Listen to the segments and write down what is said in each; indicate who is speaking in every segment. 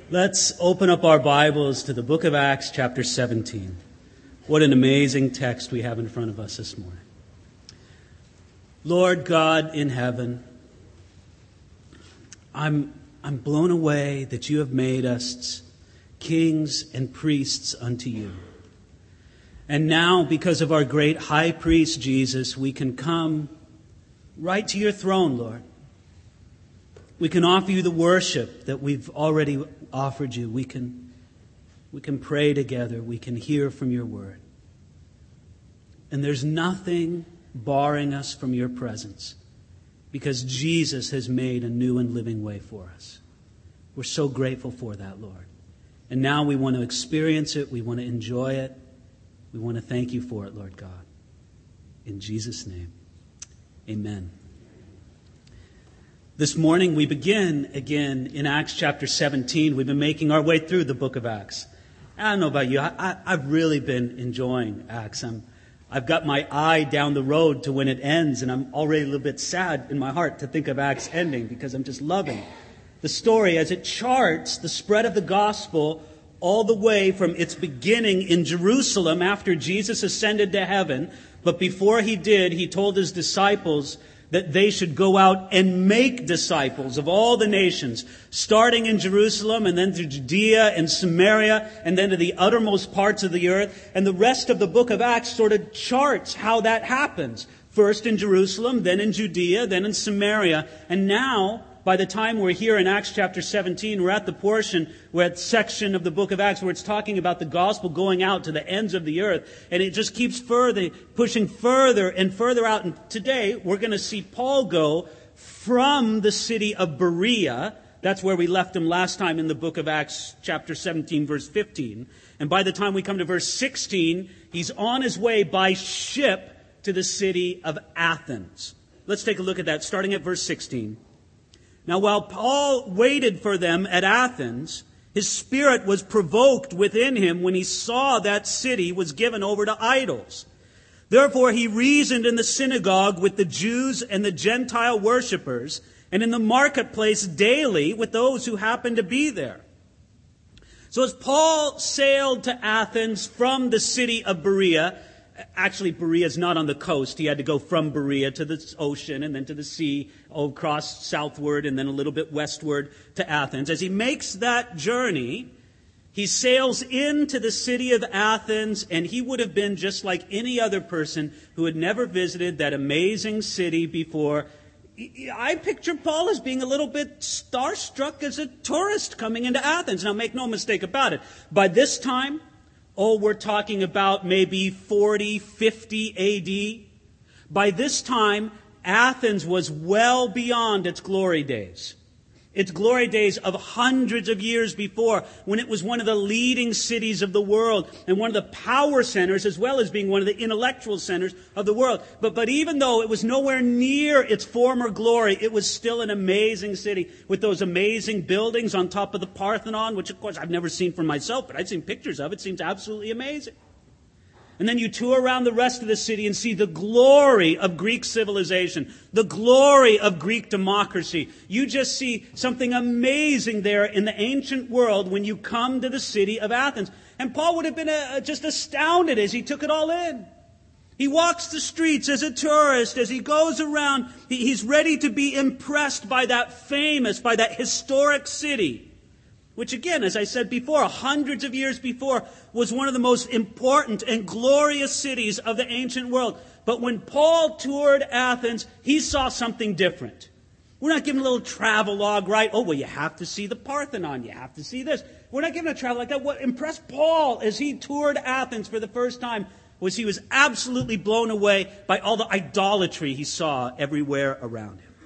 Speaker 1: Let's open up our Bibles to the book of Acts, chapter 17. What an amazing text we have in front of us this morning. Lord God in heaven, I'm blown away that you have made us kings and priests unto you. And now, because of our great high priest Jesus, we can come right to your throne, Lord. We can offer you the worship that we've already offered you. We can pray together. We can hear from your word. And there's nothing barring us from your presence because Jesus has made a new and living way for us. We're so grateful for that, Lord. And now we want to experience it. We want to enjoy it. We want to thank you for it, Lord God. In Jesus' name, amen. This morning we begin again in Acts chapter 17. We've been making our way through the book of Acts. I don't know about you. I've really been enjoying Acts. I've got my eye down the road to when it ends, and I'm already a little bit sad in my heart to think of Acts ending because I'm just loving the story as it charts the spread of the gospel all the way from its beginning in Jerusalem after Jesus ascended to heaven. But before he did, he told his disciples that they should go out and make disciples of all the nations, starting in Jerusalem and then through Judea and Samaria and then to the uttermost parts of the earth. And the rest of the book of Acts sort of charts how that happens. First in Jerusalem, then in Judea, then in Samaria. And now, by the time we're here in Acts chapter 17, we're at the portion, we're at section of the book of Acts where it's talking about the gospel going out to the ends of the earth. And it just keeps pushing further and further out. And today we're going to see Paul go from the city of Berea. That's where we left him last time in the book of Acts chapter 17, verse 15. And by the time we come to verse 16, he's on his way by ship to the city of Athens. Let's take a look at that, starting at verse 16. Now, while Paul waited for them at Athens, his spirit was provoked within him when he saw that city was given over to idols. Therefore, he reasoned in the synagogue with the Jews and the Gentile worshippers, and in the marketplace daily with those who happened to be there. So as Paul sailed to Athens from the city of Berea, actually, Berea is not on the coast. He had to go from Berea to the ocean and then to the sea, across southward and then a little bit westward to Athens. As he makes that journey, he sails into the city of Athens, and he would have been just like any other person who had never visited that amazing city before. I picture Paul as being a little bit starstruck as a tourist coming into Athens. Now, make no mistake about it. By this time, we're talking about maybe 40, 50 A.D. By this time, Athens was well beyond its glory days. Its glory days of hundreds of years before, when it was one of the leading cities of the world and one of the power centers, as well as being one of the intellectual centers of the world. But even though it was nowhere near its former glory, it was still an amazing city with those amazing buildings on top of the Parthenon, which of course I've never seen for myself, but I've seen pictures of it. It seems absolutely amazing. And then you tour around the rest of the city and see the glory of Greek civilization, the glory of Greek democracy. You just see something amazing there in the ancient world when you come to the city of Athens. And Paul would have been just astounded as he took it all in. He walks the streets as a tourist, as he goes around. He's ready to be impressed by that historic city, which again, as I said before, hundreds of years before, was one of the most important and glorious cities of the ancient world. But when Paul toured Athens, he saw something different. We're not giving a little travelogue, right? Oh, well, you have to see the Parthenon. You have to see this. We're not giving a travel like that. What impressed Paul as he toured Athens for the first time was he was absolutely blown away by all the idolatry he saw everywhere around him.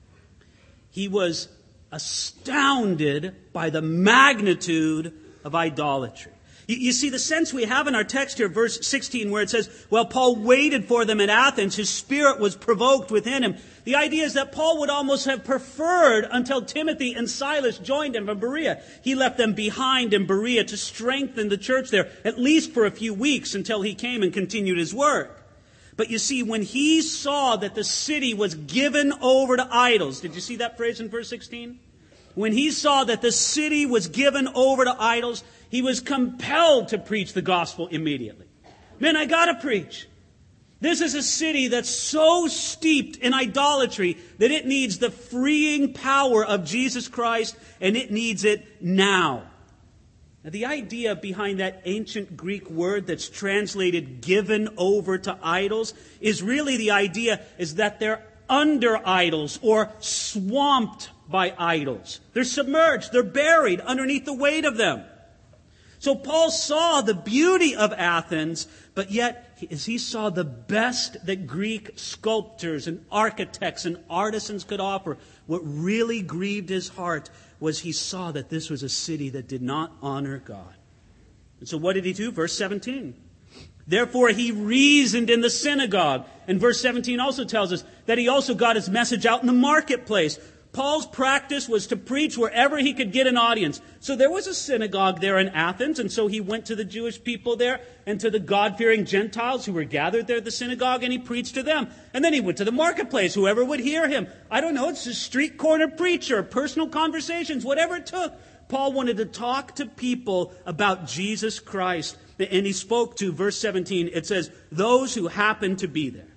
Speaker 1: He was astounded by the magnitude of idolatry. You see, the sense we have in our text here, verse 16, where it says, well, Paul waited for them at Athens, his spirit was provoked within him. The idea is that Paul would almost have preferred until Timothy and Silas joined him from Berea. He left them behind in Berea to strengthen the church there, at least for a few weeks until he came and continued his work. But you see, when he saw that the city was given over to idols, did you see that phrase in verse 16? when he saw that the city was given over to idols, he was compelled to preach the gospel immediately. Man, I gotta preach. This is a city that's so steeped in idolatry that it needs the freeing power of Jesus Christ, and it needs it now. Now, the idea behind that ancient Greek word that's translated given over to idols is really the idea is that they're under idols or swamped by idols. They're submerged. They're buried underneath the weight of them. So Paul saw the beauty of Athens, but yet as he saw the best that Greek sculptors and architects and artisans could offer, what really grieved his heart was he saw that this was a city that did not honor God. And so what did he do? Verse 17. Therefore he reasoned in the synagogue. And verse 17 also tells us that he also got his message out in the marketplace. Paul's practice was to preach wherever he could get an audience. So there was a synagogue there in Athens, and so he went to the Jewish people there and to the God-fearing Gentiles who were gathered there at the synagogue, and he preached to them. And then he went to the marketplace, whoever would hear him. I don't know, it's a street corner preacher, personal conversations, whatever it took. Paul wanted to talk to people about Jesus Christ, and he spoke to, verse 17, it says, those who happened to be there.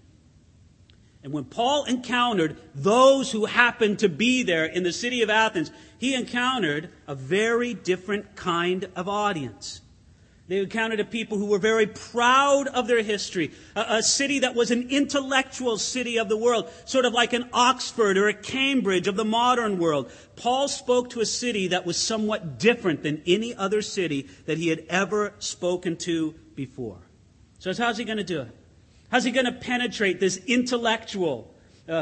Speaker 1: And when Paul encountered those who happened to be there in the city of Athens, he encountered a very different kind of audience. They encountered a people who were very proud of their history, a city that was an intellectual city of the world, sort of like an Oxford or a Cambridge of the modern world. Paul spoke to a city that was somewhat different than any other city that he had ever spoken to before. So how's he going to do it? How's he going to penetrate this intellectual,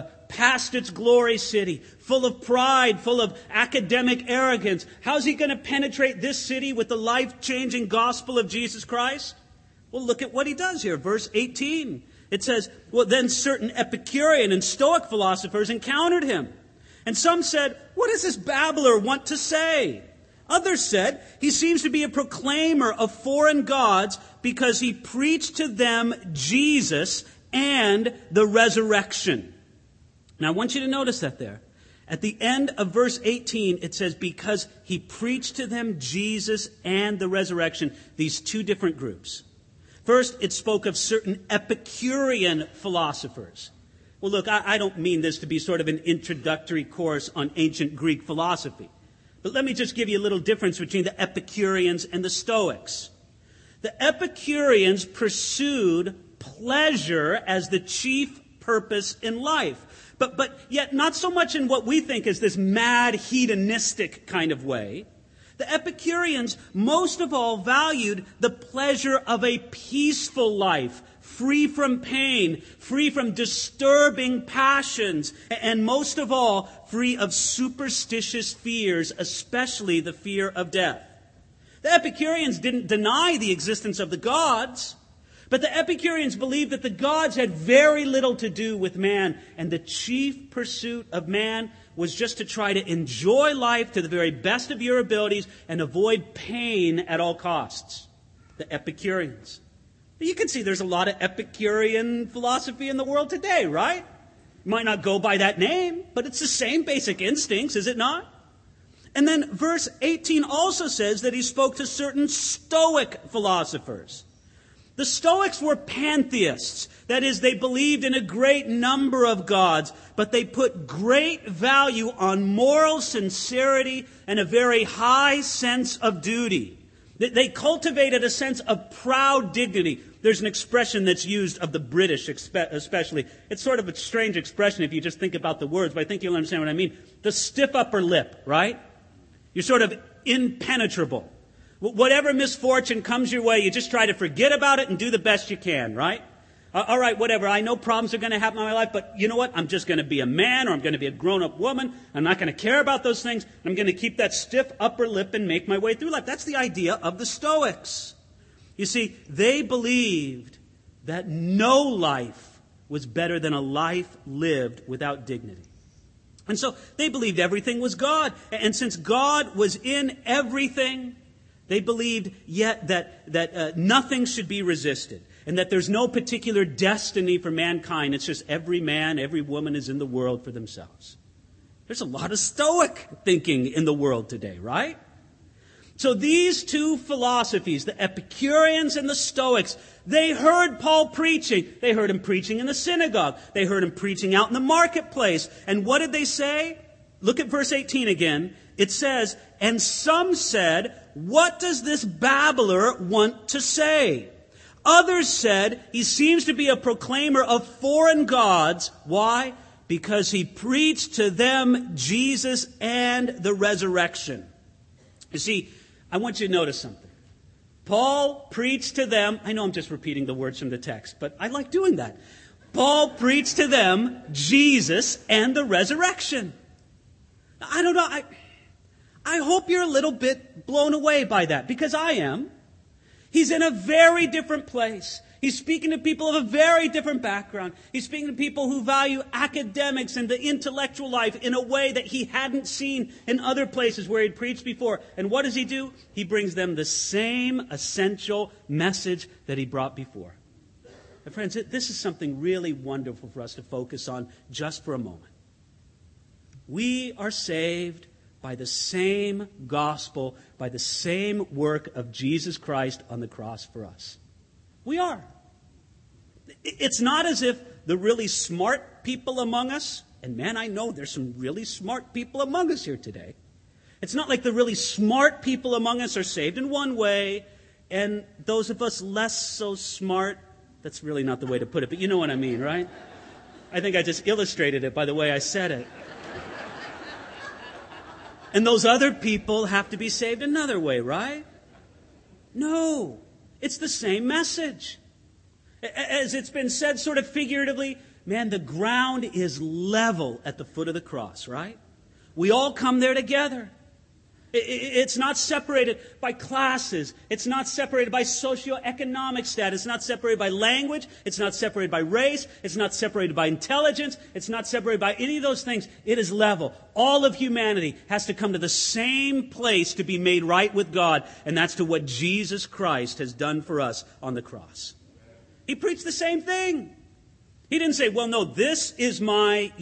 Speaker 1: past its glory city, full of pride, full of academic arrogance? How's he going to penetrate this city with the life-changing gospel of Jesus Christ? Well, look at what he does here. Verse 18. It says, well, then certain Epicurean and Stoic philosophers encountered him. And some said, what does this babbler want to say? Others said, he seems to be a proclaimer of foreign gods because he preached to them Jesus and the resurrection. Now, I want you to notice that there. At the end of verse 18, it says, because he preached to them Jesus and the resurrection, these two different groups. First, it spoke of certain Epicurean philosophers. Well, look, I don't mean this to be sort of an introductory course on ancient Greek philosophy. But let me just give you a little difference between the Epicureans and the Stoics. The Epicureans pursued pleasure as the chief purpose in life. But yet not so much in what we think is this mad hedonistic kind of way. The Epicureans most of all valued the pleasure of a peaceful life, free from pain, free from disturbing passions, and most of all, free of superstitious fears, especially the fear of death. The Epicureans didn't deny the existence of the gods, but the Epicureans believed that the gods had very little to do with man, and the chief pursuit of man was just to try to enjoy life to the very best of your abilities and avoid pain at all costs. The Epicureans. You can see there's a lot of Epicurean philosophy in the world today, right? It might not go by that name, but it's the same basic instincts, is it not? And then verse 18 also says that he spoke to certain Stoic philosophers. The Stoics were pantheists. That is, they believed in a great number of gods, but they put great value on moral sincerity and a very high sense of duty. They cultivated a sense of proud dignity. There's an expression that's used of the British especially. It's sort of a strange expression if you just think about the words, but I think you'll understand what I mean. The stiff upper lip, right? You're sort of impenetrable. Whatever misfortune comes your way, you just try to forget about it and do the best you can, right? All right, whatever. I know problems are going to happen in my life, but you know what? I'm just going to be a man or I'm going to be a grown-up woman. I'm not going to care about those things. I'm going to keep that stiff upper lip and make my way through life. That's the idea of the Stoics. You see, they believed that no life was better than a life lived without dignity. And so they believed everything was God. And since God was in everything, they believed yet that nothing should be resisted and that there's no particular destiny for mankind. It's just every man, every woman is in the world for themselves. There's a lot of Stoic thinking in the world today, right? So these two philosophies, the Epicureans and the Stoics, they heard Paul preaching. They heard him preaching in the synagogue. They heard him preaching out in the marketplace. And what did they say? Look at verse 18 again. It says, and some said, what does this babbler want to say? Others said, he seems to be a proclaimer of foreign gods. Why? Because he preached to them Jesus and the resurrection. You see, I want you to notice something. Paul preached to them. I know I'm just repeating the words from the text, but I like doing that. Paul preached to them Jesus and the resurrection. I don't know. I hope you're a little bit blown away by that, because I am. He's in a very different place. He's speaking to people of a very different background. He's speaking to people who value academics and the intellectual life in a way that he hadn't seen in other places where he'd preached before. And what does he do? He brings them the same essential message that he brought before. And friends, this is something really wonderful for us to focus on just for a moment. We are saved by the same gospel, by the same work of Jesus Christ on the cross for us. We are. It's not as if the really smart people among us, and man, I know there's some really smart people among us here today. It's not like the really smart people among us are saved in one way, and those of us less so smart, that's really not the way to put it, but you know what I mean, right? I think I just illustrated it by the way I said it. And those other people have to be saved another way, right? No. It's the same message. As it's been said sort of figuratively, man, the ground is level at the foot of the cross, right? We all come there together. It's not separated by classes. It's not separated by socioeconomic status. It's not separated by language. It's not separated by race. It's not separated by intelligence. It's not separated by any of those things. It is level. All of humanity has to come to the same place to be made right with God, and that's to what Jesus Christ has done for us on the cross. He preached the same thing. He didn't say, well, no, this is my,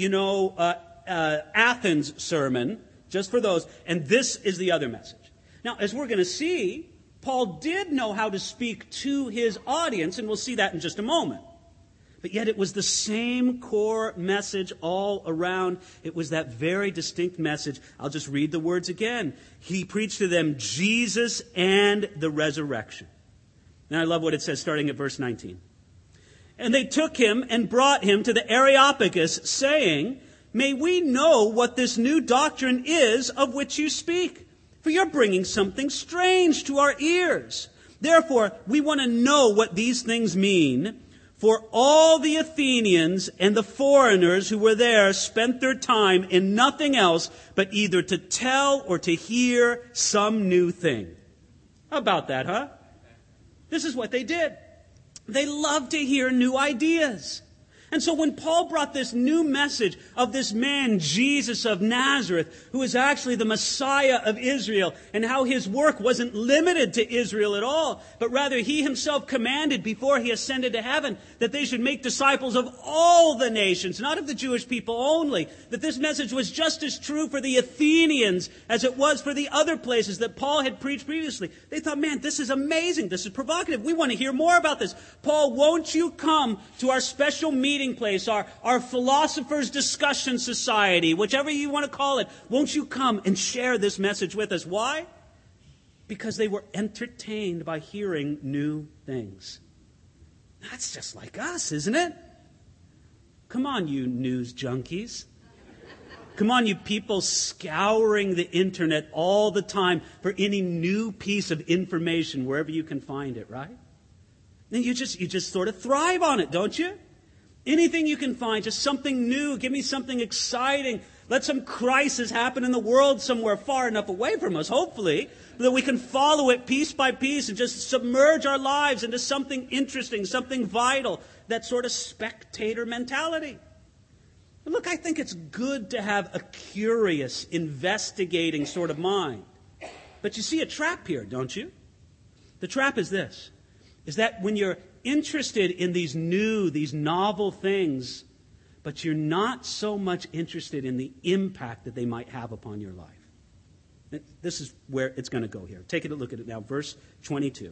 Speaker 1: Athens sermon, just for those, and this is the other message. Now, as we're going to see, Paul did know how to speak to his audience, and we'll see that in just a moment. But yet it was the same core message all around. It was that very distinct message. I'll just read the words again. He preached to them Jesus and the resurrection. Now I love what it says starting at verse 19. And they took him and brought him to the Areopagus, saying, may we know what this new doctrine is of which you speak, for you're bringing something strange to our ears. Therefore, we want to know what these things mean, for all the Athenians and the foreigners who were there spent their time in nothing else but either to tell or to hear some new thing. How about that, huh? This is what they did. They loved to hear new ideas. And so when Paul brought this new message of this man, Jesus of Nazareth, who is actually the Messiah of Israel, and how his work wasn't limited to Israel at all, but rather he himself commanded before he ascended to heaven that they should make disciples of all the nations, not of the Jewish people only, that this message was just as true for the Athenians as it was for the other places that Paul had preached previously. They thought, man, this is amazing. This is provocative. We want to hear more about this. Paul, won't you come to our special meeting place, our philosophers' discussion society, whichever you want to call it, won't you come and share this message with us? Why? Because they were entertained by hearing new things. That's just like us, isn't it? Come on, you news junkies. Come on, you people scouring the internet all the time for any new piece of information wherever you can find it, right? And you just sort of thrive on it, don't you? Anything you can find, just something new. Give me something exciting. Let some crisis happen in the world somewhere far enough away from us, hopefully, that we can follow it piece by piece and just submerge our lives into something interesting, something vital, that sort of spectator mentality. And look, I think it's good to have a curious, investigating sort of mind. But you see a trap here, don't you? The trap is this, is that when you're interested in these novel things, but you're not so much interested in the impact that they might have upon your life. This is where it's going to go here. Take a look at it now, verse 22.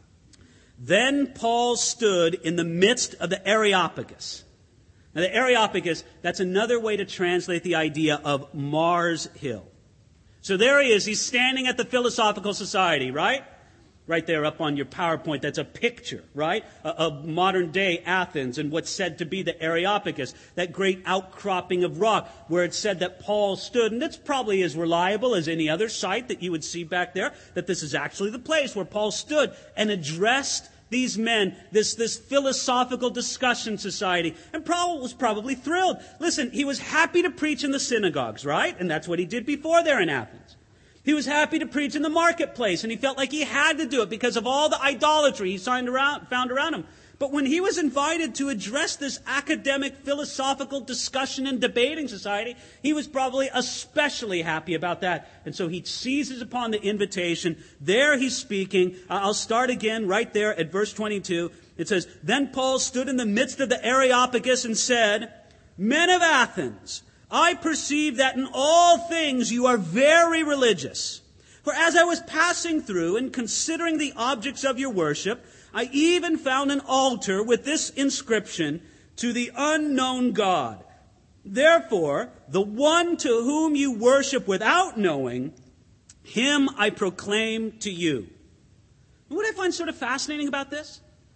Speaker 1: Then Paul stood in the midst of the Areopagus. Now, the Areopagus, that's another way to translate the idea of Mars Hill. So there he is. He's standing at the Philosophical Society, right? Right there up on your PowerPoint. That's a picture, right, of modern-day Athens and what's said to be the Areopagus, that great outcropping of rock where it's said that Paul stood. And that's probably as reliable as any other site that you would see back there, that this is actually the place where Paul stood and addressed these men, this philosophical discussion society. And Paul was probably thrilled. Listen, he was happy to preach in the synagogues, right? And that's what he did before there in Athens. He was happy to preach in the marketplace, and he felt like he had to do it because of all the idolatry he found around him. But when he was invited to address this academic, philosophical discussion and debating society, he was probably especially happy about that. And so he seizes upon the invitation. There he's speaking. I'll start again right there at verse 22. It says, "Then Paul stood in the midst of the Areopagus and said, 'Men of Athens, I perceive that in all things you are very religious. For as I was passing through and considering the objects of your worship, I even found an altar with this inscription, to the unknown God. Therefore, the one to whom you worship without knowing, him I proclaim to you.'" And what I find sort of fascinating about this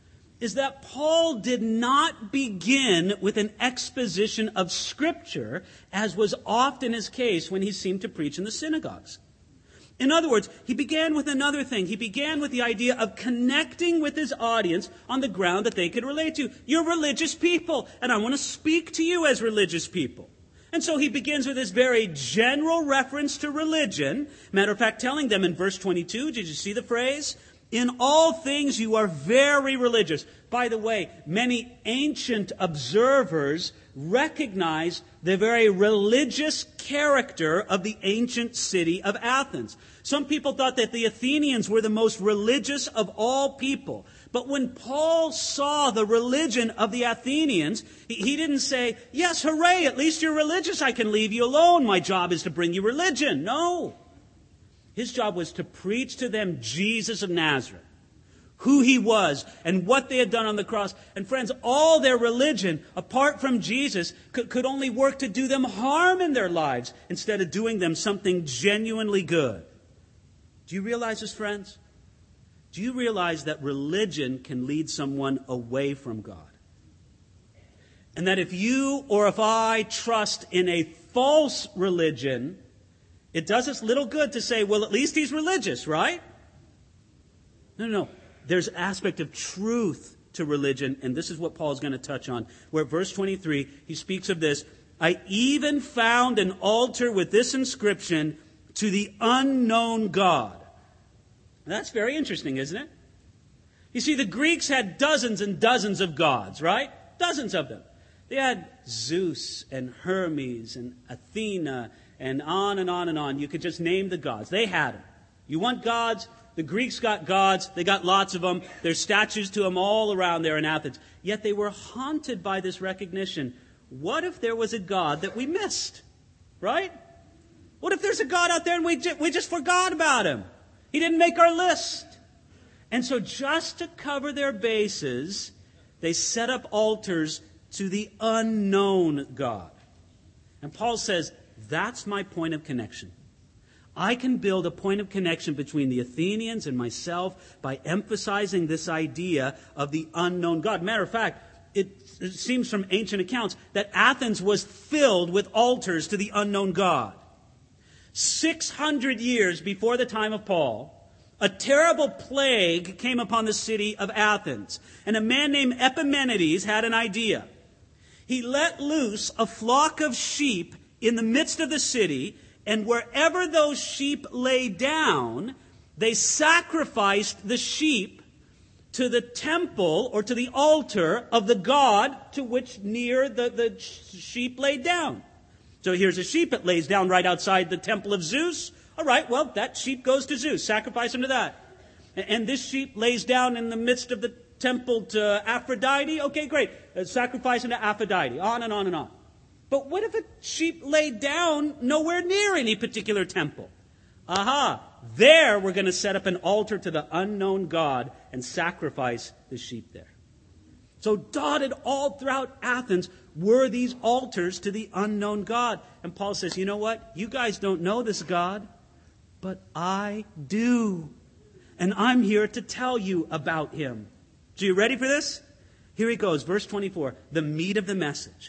Speaker 1: is that Paul did not begin with an exposition of Scripture, as was often his case when he seemed to preach in the synagogues. In other words, he began with another thing. He began with the idea of connecting with his audience on the ground that they could relate to. You're religious people, and I want to speak to you as religious people. And so he begins with this very general reference to religion. Matter of fact, telling them in verse 22, did you see the phrase? "In all things you are very religious." By the way, many ancient observers recognized the very religious character of the ancient city of Athens. Some people thought that the Athenians were the most religious of all people. But when Paul saw the religion of the Athenians, he didn't say, "Yes, hooray, at least you're religious. I can leave you alone. My job is to bring you religion." No. His job was to preach to them Jesus of Nazareth, who he was and what they had done on the cross. And friends, all their religion, apart from Jesus, could only work to do them harm in their lives instead of doing them something genuinely good. Do you realize this, friends? Do you realize that religion can lead someone away from God? And that if you or if I trust in a false religion, it does us little good to say, well, at least he's religious, right? No. There's an aspect of truth to religion, and this is what Paul's going to touch on. Where verse 23, he speaks of this. "I even found an altar with this inscription, to the unknown God." That's very interesting, isn't it? You see, the Greeks had dozens and dozens of gods, right? Dozens of them. They had Zeus and Hermes and Athena and on and on and on. You could just name the gods. They had them. You want gods? The Greeks got gods. They got lots of them. There's statues to them all around there in Athens. Yet they were haunted by this recognition. What if there was a God that we missed? Right? What if there's a God out there and we just forgot about him? He didn't make our list. And so just to cover their bases, they set up altars to the unknown God. And Paul says, that's my point of connection. I can build a point of connection between the Athenians and myself by emphasizing this idea of the unknown God. Matter of fact, it seems from ancient accounts that Athens was filled with altars to the unknown God. 600 years before the time of Paul, a terrible plague came upon the city of Athens. And a man named Epimenides had an idea. He let loose a flock of sheep in the midst of the city, and wherever those sheep lay down, they sacrificed the sheep to the temple or to the altar of the god to which near the sheep laid down. So here's a sheep. It lays down right outside the temple of Zeus. All right, well, that sheep goes to Zeus. Sacrifice him to that. And this sheep lays down in the midst of the temple to Aphrodite. Okay, great. Sacrifice him to Aphrodite. On and on and on. But what if a sheep laid down nowhere near any particular temple? Aha! There we're going to set up an altar to the unknown God and sacrifice the sheep there. So dotted all throughout Athens were these altars to the unknown God. And Paul says, you know what? You guys don't know this God, but I do. And I'm here to tell you about him. So you ready for this? Here he goes, verse 24, the meat of the message.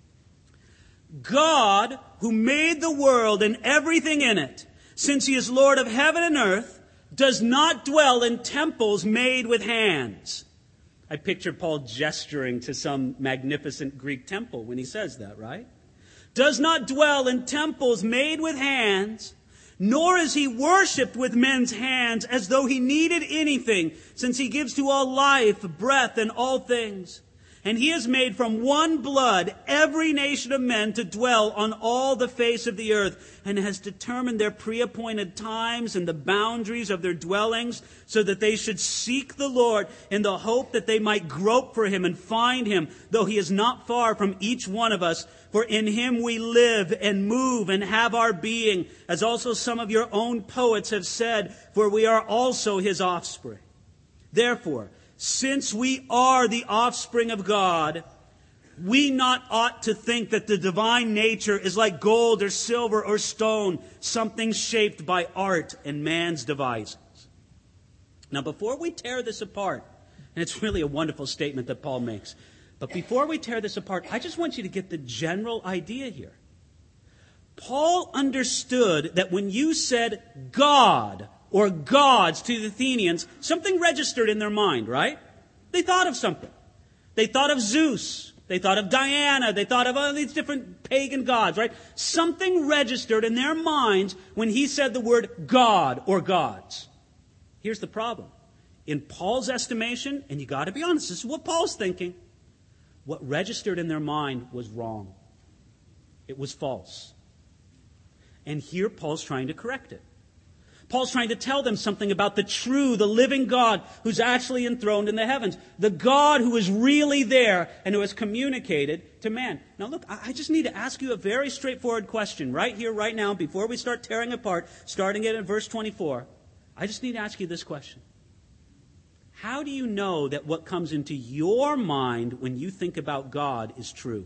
Speaker 1: God, who made the world and everything in it, since he is Lord of heaven and earth, does not dwell in temples made with hands. I picture Paul gesturing to some magnificent Greek temple when he says that, right? Does not dwell in temples made with hands, nor is he worshipped with men's hands as though he needed anything, since he gives to all life, breath, and all things. And he has made from one blood every nation of men to dwell on all the face of the earth, and has determined their pre-appointed times and the boundaries of their dwellings, so that they should seek the Lord in the hope that they might grope for him and find him, though he is not far from each one of us. For in him we live and move and have our being, as also some of your own poets have said, for we are also his offspring. Therefore, since we are the offspring of God, we not ought to think that the divine nature is like gold or silver or stone, something shaped by art and man's devices. Now, before we tear this apart, and it's really a wonderful statement that Paul makes, but before we tear this apart, I just want you to get the general idea here. Paul understood that when you said God or gods to the Athenians, something registered in their mind, right? They thought of something. They thought of Zeus. They thought of Diana. They thought of all these different pagan gods, right? Something registered in their minds when he said the word God or gods. Here's the problem. In Paul's estimation, and you got to be honest, this is what Paul's thinking, what registered in their mind was wrong. It was false. And here Paul's trying to correct it. Paul's trying to tell them something about the true, the living God who's actually enthroned in the heavens. The God who is really there and who has communicated to man. Now look, I just need to ask you a very straightforward question right here, right now, before we start tearing apart, starting it in verse 24. I just need to ask you this question. How do you know that what comes into your mind when you think about God is true?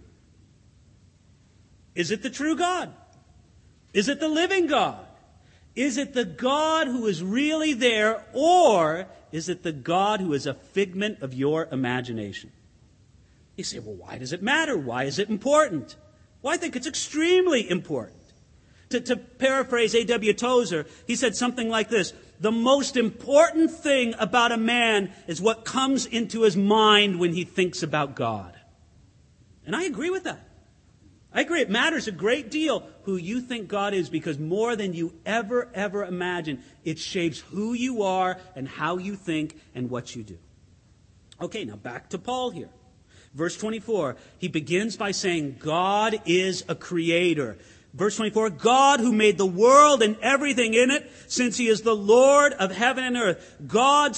Speaker 1: Is it the true God? Is it the living God? Is it the God who is really there, or is it the God who is a figment of your imagination? You say, well, why does it matter? Why is it important? Well, I think it's extremely important. To paraphrase A.W. Tozer, he said something like this: the most important thing about a man is what comes into his mind when he thinks about God. And I agree with that. I agree. It matters a great deal who you think God is, because more than you ever imagine, it shapes who you are and how you think and what you do. Okay, now back to Paul here. Verse 24, he begins by saying God is a creator. Verse 24, God who made the world and everything in it, since he is the Lord of heaven and earth. Paul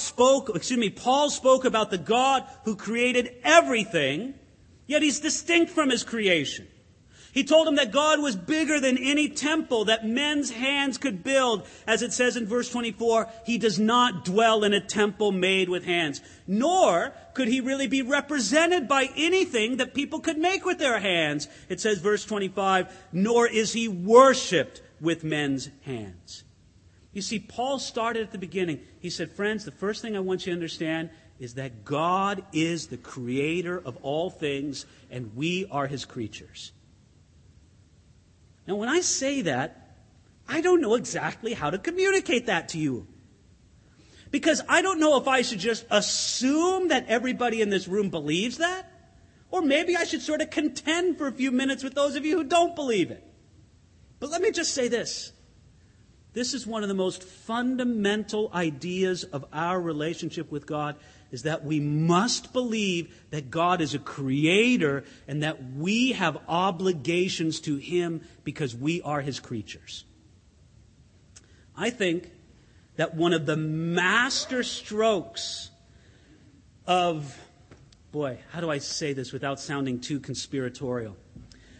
Speaker 1: spoke about the God who created everything, yet he's distinct from his creation. He told him that God was bigger than any temple that men's hands could build. As it says in verse 24, he does not dwell in a temple made with hands. Nor could he really be represented by anything that people could make with their hands. It says, verse 25, nor is he worshipped with men's hands. You see, Paul started at the beginning. He said, friends, the first thing I want you to understand is that God is the creator of all things, and we are his creatures. Now, when I say that, I don't know exactly how to communicate that to you. Because I don't know if I should just assume that everybody in this room believes that, or maybe I should sort of contend for a few minutes with those of you who don't believe it. But let me just say this. This is one of the most fundamental ideas of our relationship with God, is that we must believe that God is a creator and that we have obligations to him because we are his creatures. I think that one of the master strokes of, boy, how do I say this without sounding too conspiratorial?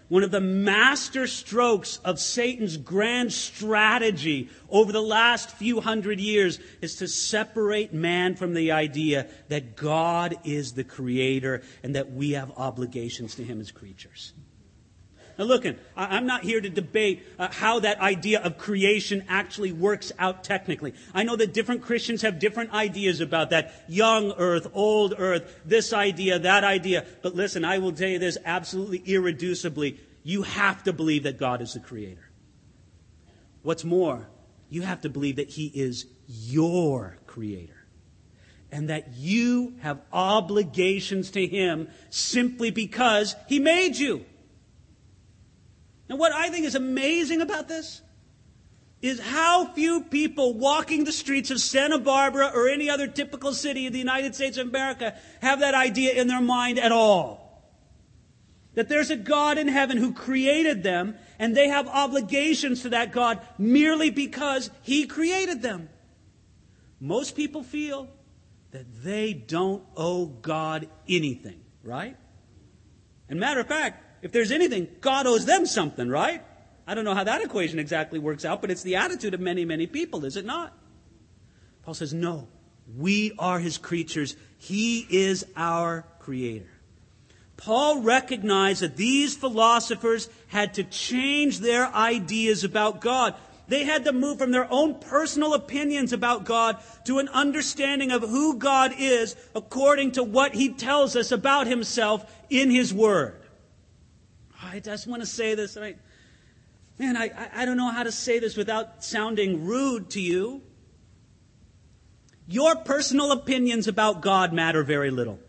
Speaker 1: one of the master strokes of Satan's grand strategy over the last few hundred years is to separate man from the idea that God is the creator and that we have obligations to him as creatures. Now look, I'm not here to debate how that idea of creation actually works out technically. I know that different Christians have different ideas about that. Young earth, old earth, this idea, that idea. But listen, I will tell you this absolutely irreducibly. You have to believe that God is the creator. What's more, you have to believe that he is your creator. And that you have obligations to him simply because he made you. Now, what I think is amazing about this is how few people walking the streets of Santa Barbara or any other typical city in the United States of America have that idea in their mind at all. That there's a God in heaven who created them, and they have obligations to that God merely because he created them. Most people feel that they don't owe God anything, right? And matter of fact, if there's anything, God owes them something, right? I don't know how that equation exactly works out, but it's the attitude of many, many people, is it not? Paul says, no, we are his creatures. He is our creator. Paul recognized that these philosophers had to change their ideas about God. They had to move from their own personal opinions about God to an understanding of who God is according to what he tells us about himself in his word. I just want to say this. I don't know how to say this without sounding rude to you. Your personal opinions about God matter very little.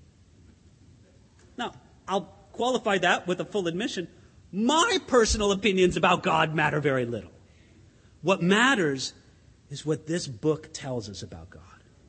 Speaker 1: Now, I'll qualify that with a full admission. My personal opinions about God matter very little. What matters is what this book tells us about God.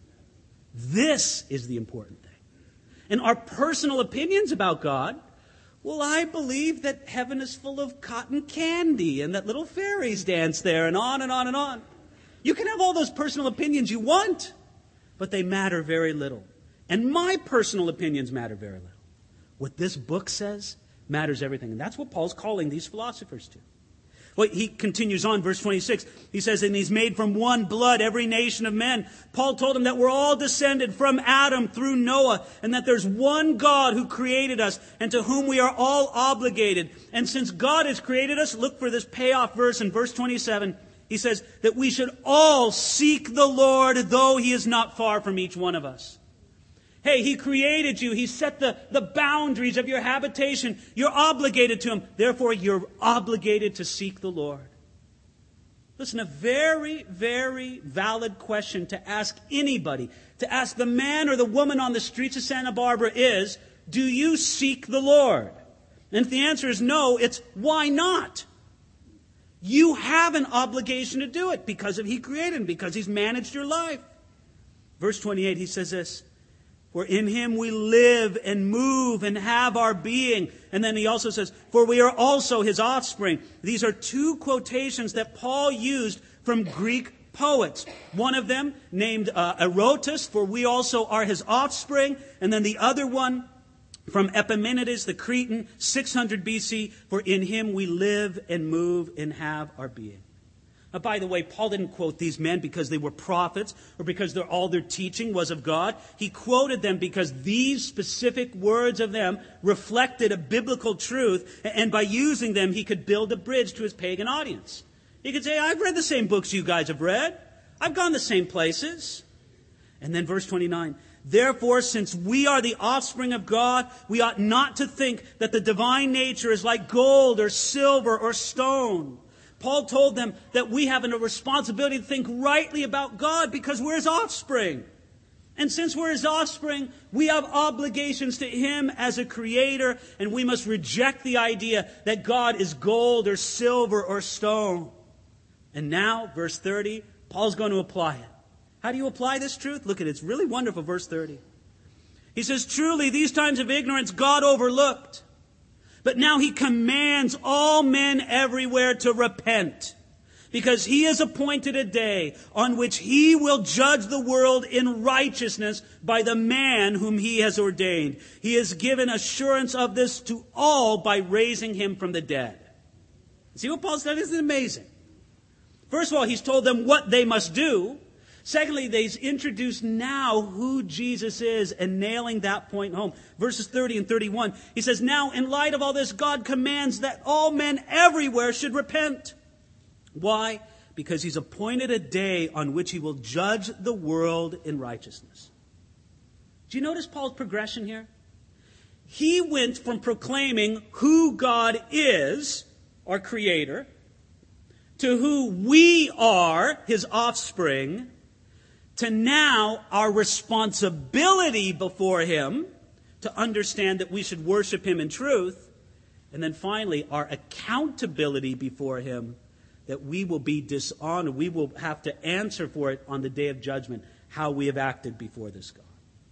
Speaker 1: This is the important thing. And our personal opinions about God, well, I believe that heaven is full of cotton candy and that little fairies dance there and on and on and on. You can have all those personal opinions you want, but they matter very little. And my personal opinions matter very little. What this book says matters everything. And that's what Paul's calling these philosophers to. Well, he continues on, verse 26. He says, and he's made from one blood every nation of men. Paul told them that we're all descended from Adam through Noah, and that there's one God who created us, and to whom we are all obligated. And since God has created us, look for this payoff verse in verse 27. He says that we should all seek the Lord, though he is not far from each one of us. Hey, he created you. He set the boundaries of your habitation. You're obligated to him. Therefore, you're obligated to seek the Lord. Listen, a very, very valid question to ask anybody, to ask the man or the woman on the streets of Santa Barbara is, do you seek the Lord? And if the answer is no, it's why not? You have an obligation to do it because he created him, because he's managed your life. Verse 28, he says this, for in him we live and move and have our being. And then he also says, for we are also his offspring. These are two quotations that Paul used from Greek poets. One of them named Erotus, for we also are his offspring. And then the other one from Epimenides the Cretan, 600 BC, for in him we live and move and have our being. Now, by the way, Paul didn't quote these men because they were prophets or because all their teaching was of God. He quoted them because these specific words of them reflected a biblical truth, and by using them, he could build a bridge to his pagan audience. He could say, I've read the same books you guys have read. I've gone the same places. And then verse 29, therefore, since we are the offspring of God, we ought not to think that the divine nature is like gold or silver or stone. Paul told them that we have a responsibility to think rightly about God because we're his offspring. And since we're his offspring, we have obligations to him as a creator, and we must reject the idea that God is gold or silver or stone. And now, verse 30, Paul's going to apply it. How do you apply this truth? Look at it. It's really wonderful, verse 30. He says, truly, these times of ignorance God overlooked. But now he commands all men everywhere to repent. because he has appointed a day on which he will judge the world in righteousness by the man whom he has ordained. He has given assurance of this to all by raising him from the dead. See what Paul said? Isn't it amazing? First of all, he's told them what they must do. Secondly, he's introduced now who Jesus is and nailing that point home. Verses 30 and 31, he says, now in light of all this, God commands that all men everywhere should repent. Why? Because he's appointed a day on which he will judge the world in righteousness. Do you notice Paul's progression here? He went from proclaiming who God is, our Creator, to who we are, his offspring, to now our responsibility before him to understand that we should worship him in truth, and then finally our accountability before him that we will be dishonored. We will have to answer for it on the day of judgment, how we have acted before this God.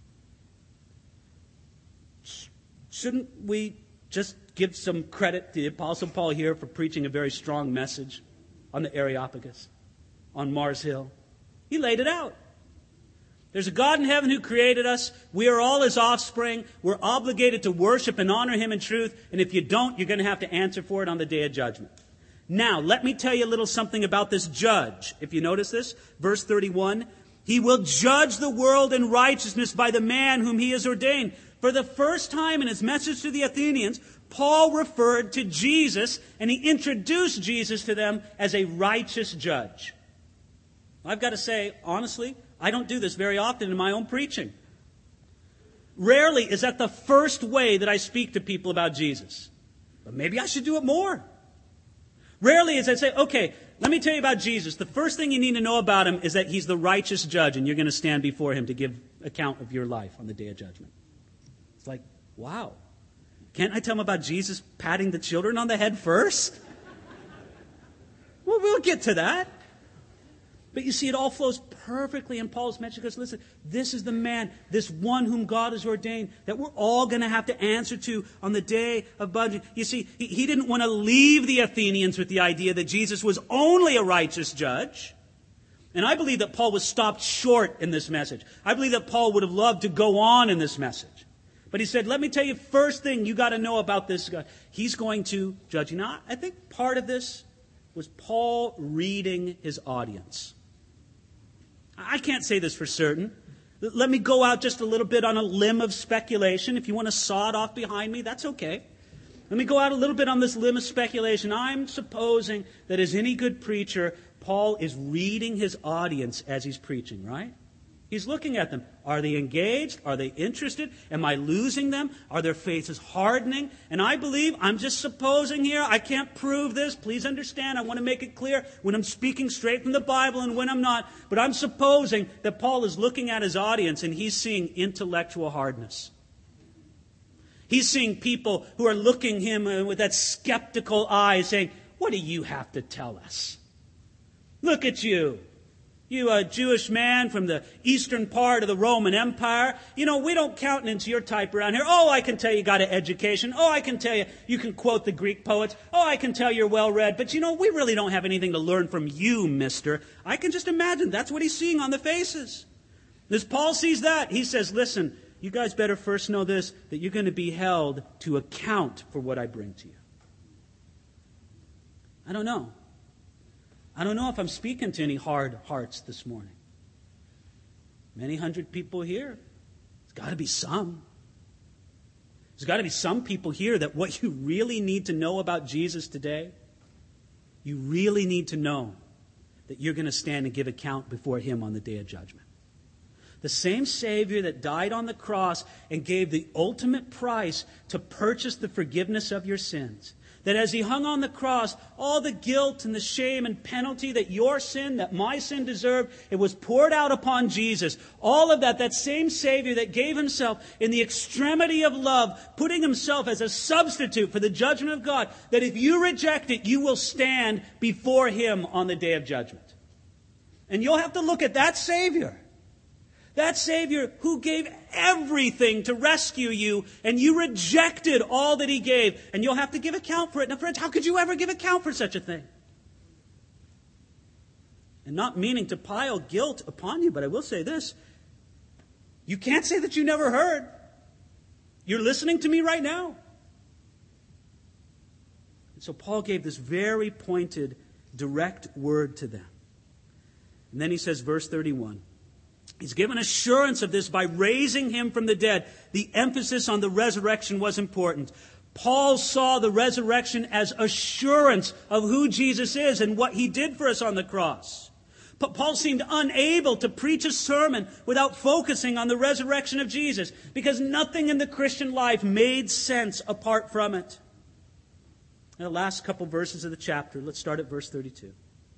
Speaker 1: Shouldn't we just give some credit to the Apostle Paul here for preaching a very strong message on the Areopagus, on Mars Hill? He laid it out. There's a God in heaven who created us. We are all his offspring. We're obligated to worship and honor him in truth. And if you don't, you're going to have to answer for it on the day of judgment. Now, let me tell you a little something about this judge. If you notice this, verse 31, he will judge the world in righteousness by the man whom he has ordained. For the first time in his message to the Athenians, Paul referred to Jesus, and he introduced Jesus to them as a righteous judge. I've got to say, honestly, I don't do this very often in my own preaching. Rarely is that the first way that I speak to people about Jesus. But maybe I should do it more. Rarely is I say, okay, let me tell you about Jesus. The first thing you need to know about him is that he's the righteous judge, and you're going to stand before him to give account of your life on the day of judgment. It's like, wow. Can't I tell him about Jesus patting the children on the head first? Well, we'll get to that. But you see, it all flows perfectly in Paul's message because, listen, this is the man, this one whom God has ordained that we're all going to have to answer to on the day of judgment. You see, he didn't want to leave the Athenians with the idea that Jesus was only a righteous judge. And I believe that Paul was stopped short in this message. I believe that Paul would have loved to go on in this message. But he said, let me tell you, first thing you got to know about this guy. He's going to judge you. Now, I think part of this was Paul reading his audience. I can't say this for certain. Let me go out just a little bit on a limb of speculation. If you want to saw it off behind me, that's okay. Let me go out a little bit on this limb of speculation. I'm supposing that as any good preacher, Paul is reading his audience as he's preaching, right? He's looking at them. Are they engaged? Are they interested? Am I losing them? Are their faces hardening? And I believe, I'm just supposing here, I can't prove this. Please understand, I want to make it clear when I'm speaking straight from the Bible and when I'm not. But I'm supposing that Paul is looking at his audience and he's seeing intellectual hardness. He's seeing people who are looking him with that skeptical eye saying, what do you have to tell us? Look at you. You a Jewish man from the eastern part of the Roman Empire. You know, we don't countenance your type around here. Oh, I can tell you got an education. Oh, I can tell you can quote the Greek poets. Oh, I can tell you're well-read. But you know, we really don't have anything to learn from you, mister. I can just imagine that's what he's seeing on the faces. As Paul sees that, he says, listen, you guys better first know this, that you're going to be held to account for what I bring to you. I don't know if I'm speaking to any hard hearts this morning. Many hundred people here. There's got to be some. There's got to be some people here that what you really need to know about Jesus today, you really need to know that you're going to stand and give account before him on the day of judgment. The same Savior that died on the cross and gave the ultimate price to purchase the forgiveness of your sins. That as he hung on the cross, all the guilt and the shame and penalty that your sin, that my sin deserved, it was poured out upon Jesus. All of that same Savior that gave himself in the extremity of love, putting himself as a substitute for the judgment of God, that if you reject it, you will stand before him on the day of judgment. And you'll have to look at that Savior. That Savior who gave everything to rescue you, and you rejected all that he gave, and you'll have to give account for it. Now, friends, how could you ever give account for such a thing? And not meaning to pile guilt upon you, but I will say this. You can't say that you never heard. You're listening to me right now. And so Paul gave this very pointed, direct word to them. And then he says, verse 31, he's given assurance of this by raising him from the dead. The emphasis on the resurrection was important. Paul saw the resurrection as assurance of who Jesus is and what he did for us on the cross. But Paul seemed unable to preach a sermon without focusing on the resurrection of Jesus, because nothing in the Christian life made sense apart from it. Now, the last couple verses of the chapter, let's start at verse 32.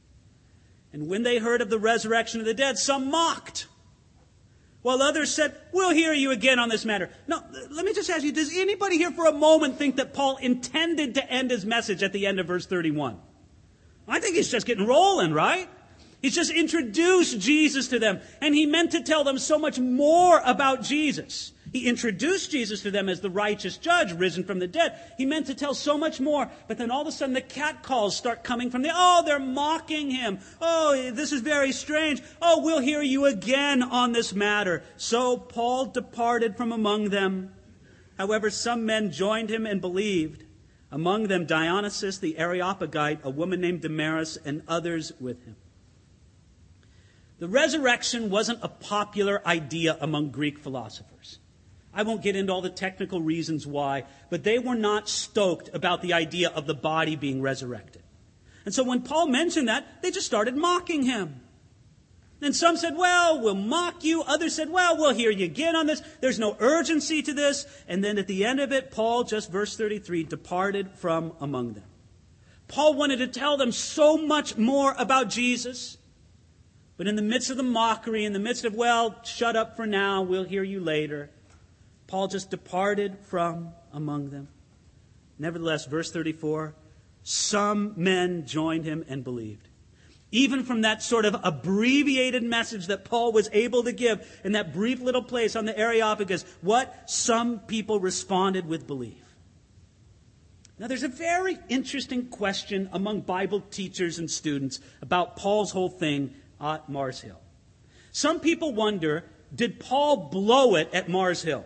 Speaker 1: And when they heard of the resurrection of the dead, some mocked, while others said, we'll hear you again on this matter. Now, let me just ask you, does anybody here for a moment think that Paul intended to end his message at the end of verse 31? I think he's just getting rolling, right? He's just introduced Jesus to them, and he meant to tell them so much more about Jesus. He introduced Jesus to them as the righteous judge, risen from the dead. He meant to tell so much more, but then all of a sudden the catcalls start coming from they're mocking him. Oh, this is very strange. Oh, we'll hear you again on this matter. So Paul departed from among them. However, some men joined him and believed, among them Dionysius the Areopagite, a woman named Damaris, and others with him. The resurrection wasn't a popular idea among Greek philosophers. I won't get into all the technical reasons why, but they were not stoked about the idea of the body being resurrected. And so when Paul mentioned that, they just started mocking him. And some said, well, we'll mock you. Others said, well, we'll hear you again on this. There's no urgency to this. And then at the end of it, Paul, just verse 33, departed from among them. Paul wanted to tell them so much more about Jesus. But in the midst of the mockery, in the midst of, well, shut up for now, we'll hear you later, Paul just departed from among them. Nevertheless, verse 34, some men joined him and believed. Even from that sort of abbreviated message that Paul was able to give in that brief little place on the Areopagus, some people responded with belief. Now, there's a very interesting question among Bible teachers and students about Paul's whole thing at Mars Hill. Some people wonder, did Paul blow it at Mars Hill?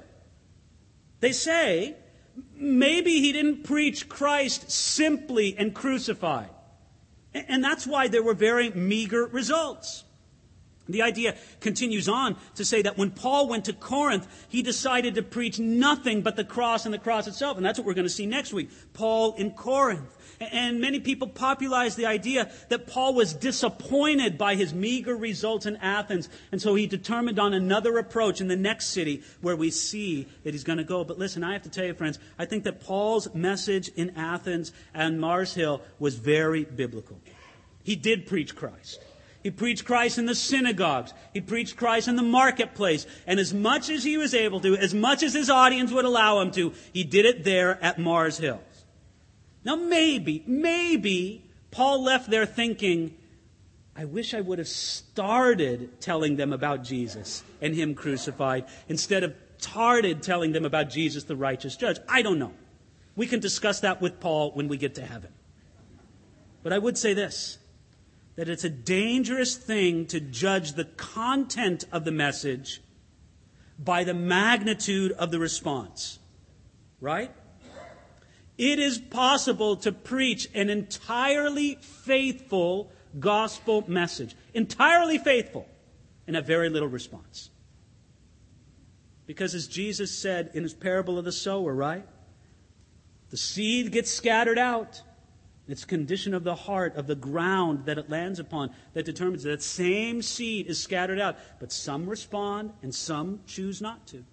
Speaker 1: They say, maybe he didn't preach Christ simply and crucified. And that's why there were very meager results. The idea continues on to say that when Paul went to Corinth, he decided to preach nothing but the cross and the cross itself. And that's what we're going to see next week. Paul in Corinth. And many people popularized the idea that Paul was disappointed by his meager results in Athens. And so he determined on another approach in the next city where we see that he's going to go. But listen, I have to tell you, friends, I think that Paul's message in Athens and Mars Hill was very biblical. He did preach Christ. He preached Christ in the synagogues. He preached Christ in the marketplace. And as much as he was able to, as much as his audience would allow him to, he did it there at Mars Hill. Now maybe Paul left there thinking, I wish I would have started telling them about Jesus and him crucified instead of started telling them about Jesus, the righteous judge. I don't know. We can discuss that with Paul when we get to heaven. But I would say this, that it's a dangerous thing to judge the content of the message by the magnitude of the response. Right? It is possible to preach an entirely faithful gospel message. Entirely faithful. And have very little response. Because as Jesus said in his parable of the sower, right? The seed gets scattered out. It's condition of the heart, of the ground that it lands upon, that determines that same seed is scattered out. But some respond and some choose not to.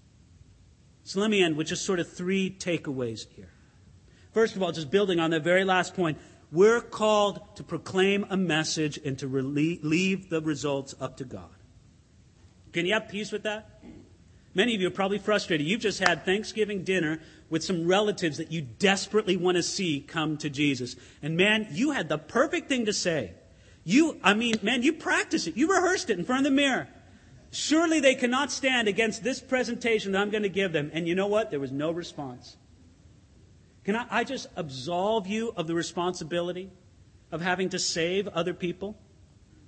Speaker 1: So let me end with just sort of 3 takeaways here. First of all, just building on that very last point, we're called to proclaim a message and to leave the results up to God. Can you have peace with that? Many of you are probably frustrated. You've just had Thanksgiving dinner with some relatives that you desperately want to see come to Jesus. And man, you had the perfect thing to say. You practiced it. You rehearsed it in front of the mirror. Surely they cannot stand against this presentation that I'm going to give them. And you know what? There was no response. Can I just absolve you of the responsibility of having to save other people?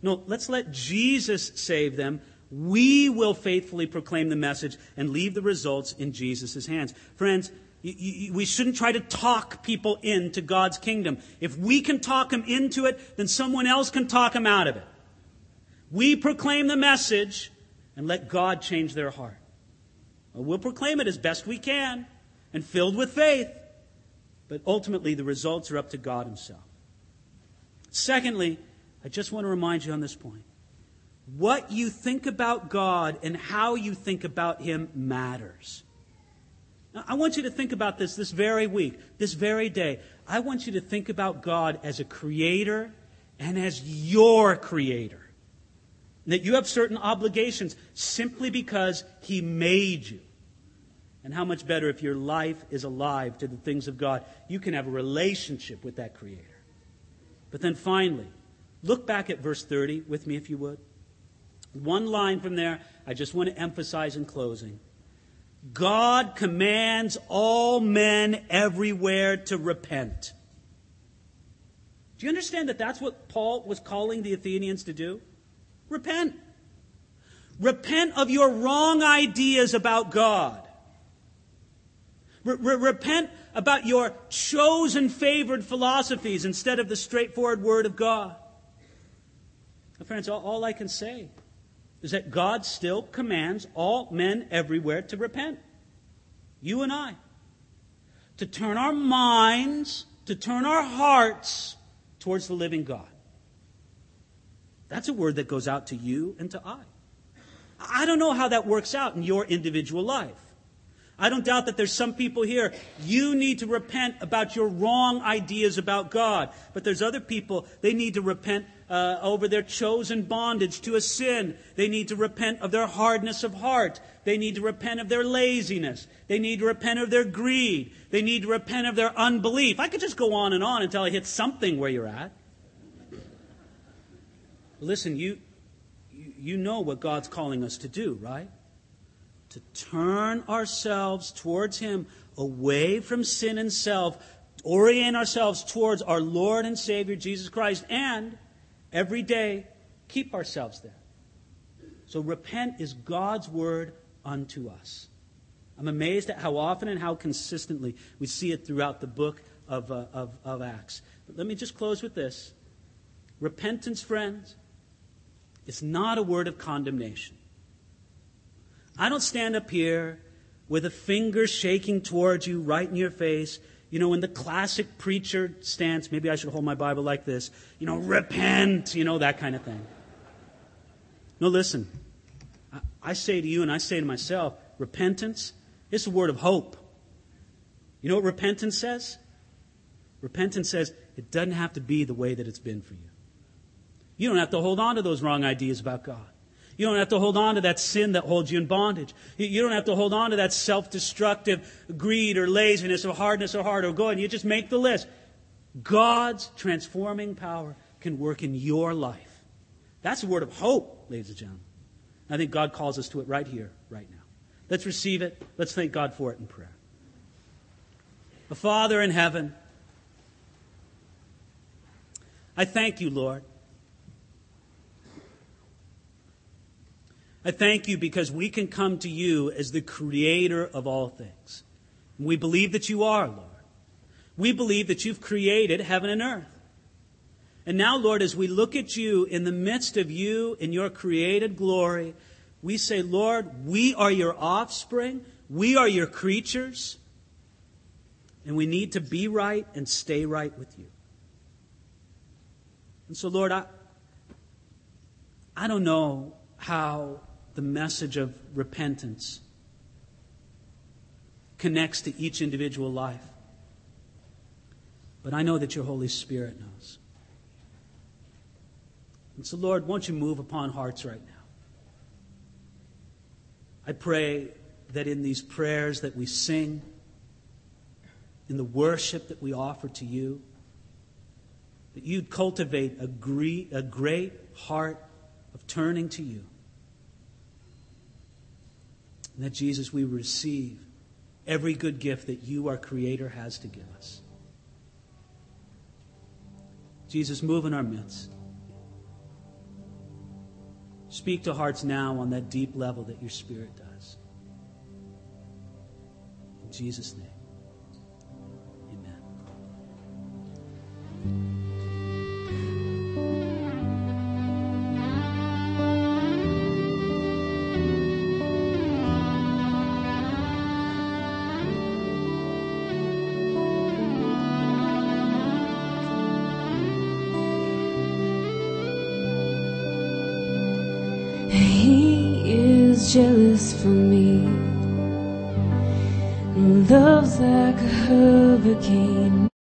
Speaker 1: No, let's let Jesus save them. We will faithfully proclaim the message and leave the results in Jesus' hands. Friends, we shouldn't try to talk people into God's kingdom. If we can talk them into it, then someone else can talk them out of it. We proclaim the message and let God change their heart. We'll proclaim it as best we can and filled with faith. But ultimately, the results are up to God himself. Secondly, I just want to remind you on this point. What you think about God and how you think about him matters. Now, I want you to think about this very week, this very day. I want you to think about God as a creator and as your creator. That you have certain obligations simply because he made you. And how much better if your life is alive to the things of God. You can have a relationship with that creator. But then finally, look back at verse 30 with me if you would. One line from there I just want to emphasize in closing. God commands all men everywhere to repent. Do you understand that that's what Paul was calling the Athenians to do? Repent. Repent of your wrong ideas about God. Repent about your chosen, favored philosophies instead of the straightforward Word of God. Now, friends, all I can say is that God still commands all men everywhere to repent. You and I. To turn our minds, to turn our hearts towards the living God. That's a word that goes out to you and to I. I don't know how that works out in your individual life. I don't doubt that there's some people here, you need to repent about your wrong ideas about God. But there's other people, they need to repent over their chosen bondage to a sin. They need to repent of their hardness of heart. They need to repent of their laziness. They need to repent of their greed. They need to repent of their unbelief. I could just go on and on until I hit something where you're at. Listen, you know what God's calling us to do, right? To turn ourselves towards him, away from sin and self, orient ourselves towards our Lord and Savior, Jesus Christ, and every day keep ourselves there. So repent is God's word unto us. I'm amazed at how often and how consistently we see it throughout the book of Acts. But let me just close with this. Repentance, friends, is not a word of condemnation. I don't stand up here with a finger shaking towards you right in your face. You know, in the classic preacher stance, maybe I should hold my Bible like this. You know, repent, that kind of thing. No, listen. I say to you and I say to myself, repentance is a word of hope. You know what repentance says? Repentance says it doesn't have to be the way that it's been for you. You don't have to hold on to those wrong ideas about God. You don't have to hold on to that sin that holds you in bondage. You don't have to hold on to that self-destructive greed or laziness or hardness or heart or go and you just make the list. God's transforming power can work in your life. That's a word of hope, ladies and gentlemen. I think God calls us to it right here, right now. Let's receive it. Let's thank God for it in prayer. A Father in heaven, I thank you, Lord. I thank you because we can come to you as the creator of all things. And we believe that you are, Lord. We believe that you've created heaven and earth. And now, Lord, as we look at you in the midst of you in your created glory, we say, Lord, we are your offspring. We are your creatures. And we need to be right and stay right with you. And so, Lord, I don't know how the message of repentance connects to each individual life. But I know that your Holy Spirit knows. And so, Lord, won't you move upon hearts right now? I pray that in these prayers that we sing, in the worship that we offer to you, that you'd cultivate a great heart of turning to you. And that, Jesus, we receive every good gift that you, our Creator, has to give us. Jesus, move in our midst. Speak to hearts now on that deep level that your Spirit does. In Jesus' name, amen.
Speaker 2: He is jealous for me, loves like a hurricane.